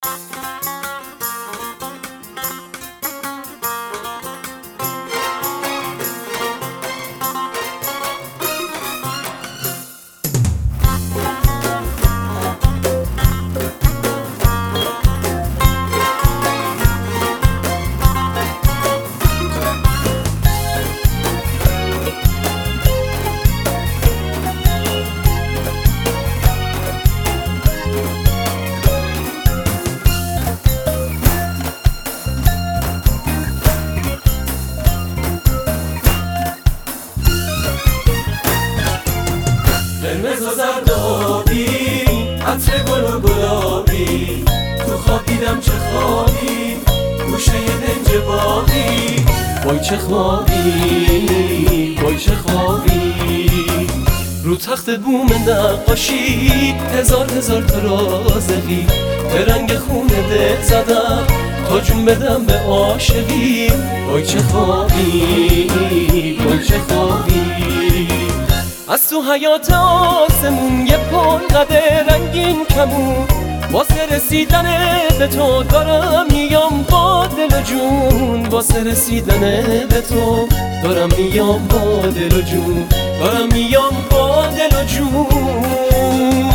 قرمز و زرد و آبی، عطر گل و گلابی، تو خواب دیدم چه خوابی، گوشه دنج باقی. وای چه خوابی، وای چه خوابی. رو تخت بوم نقاشی هزار هزار تا رازقی، به رنگ خونه دل زدم تا جون بدم به عاشقی. وای چه خوابی، وای چه خوابی. از تو حیات آسمون یه پلقد رنگین کمون، واسه رسیدن به تو دارم میام با دل و جون. واسه رسیدن به تو دارم میام با دل و جون، دارم میام با دل و جون.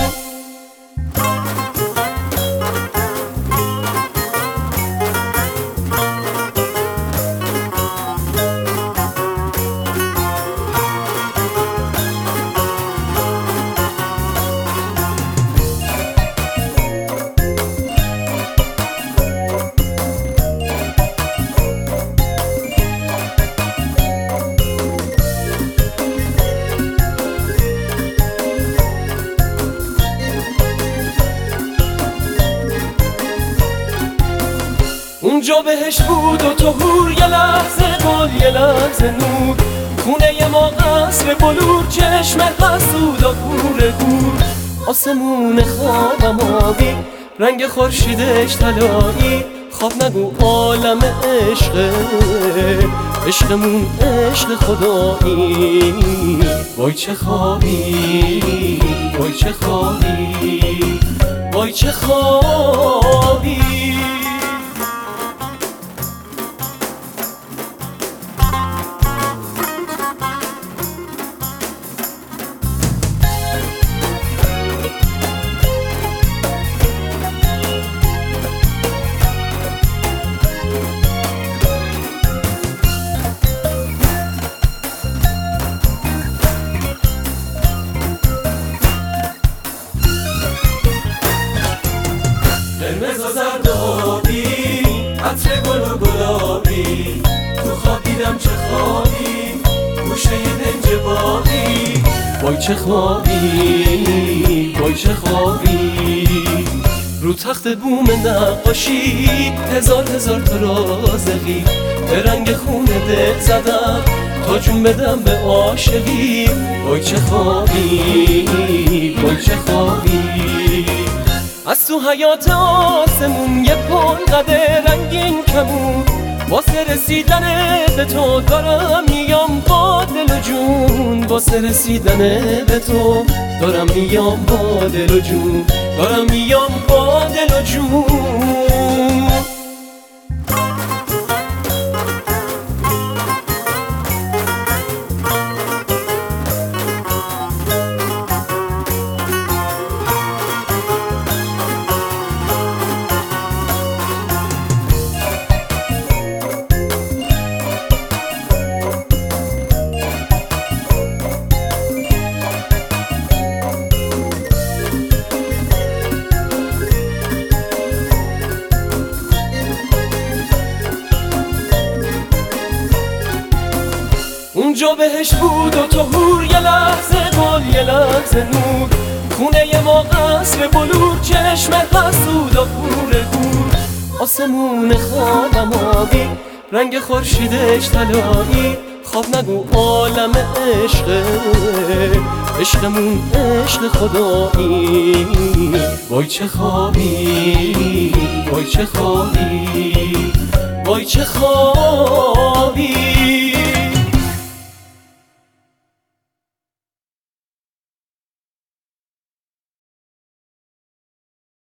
اونجا بهش بود و تو هور، یه لحظه گل یه لحظه نور، خونه ما قصر بلور، چشم حسودا گوره گور. آسمون خوابم آبی، رنگ خورشیدش طلایی، خواب نگو عالم عشقه، عشقمون عشق خدایی. وای چه خوابی، وای چه خوابی، وای چه خوابی. قرمز و زرد و آبی، عطر گل و گلابی، تو خواب دیدم چه خوابی، گوشه دنج باقی. وای چه خوابی، وای چه خوابی. رو تخت بوم نقاشی هزار هزار تا رازقی، به رنگ خونه دل زدم تا جون بدم به عاشقی. وای چه خوابی، وای چه خوابی. از تو حیات آسمون یه پلقد رنگین کمون، واسه رسیدن به تو دارم میام با دل و جون. واسه رسیدن به تو دارم میام با دل و جون، دارم میام با دل و جون. اونجا بهش بود و تو هور، یه لحظه گل یه لحظه نور، خونه ما قصر بلور، چشم حسودا گوره گور. آسمون خوابم آبی، رنگ خورشیدش طلایی، خواب نگو عالم عشقه، عشقمون عشق خدایی. وای چه خوابی، وای چه خوابی، وای چه خوابی.